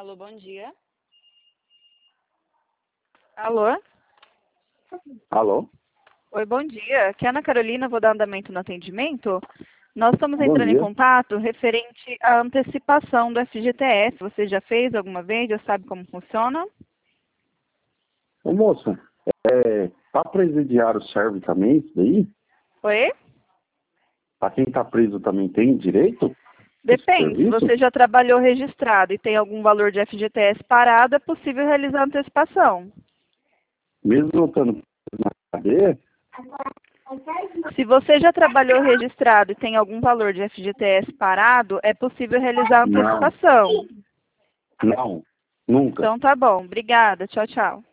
Alô, bom dia. Alô? Alô? Oi, bom dia. Aqui é a Ana Carolina, vou dar andamento no atendimento. Nós estamos Bom entrando em dia. contato referente à antecipação do FGTS. Você já fez alguma vez? Já sabe como funciona? Ô, moça, para presidiário serve também isso daí? Oi? Para quem está preso também tem direito? Esse Depende. Se serviço? você já trabalhou registrado e tem algum valor de FGTS parado, é possível realizar a antecipação. Mesmo eu estando preso na cadeia? Se você já trabalhou registrado e tem algum valor de FGTS parado, é possível realizar a Não, antecipação. não, nunca. Então tá bom. Obrigada. Tchau, tchau.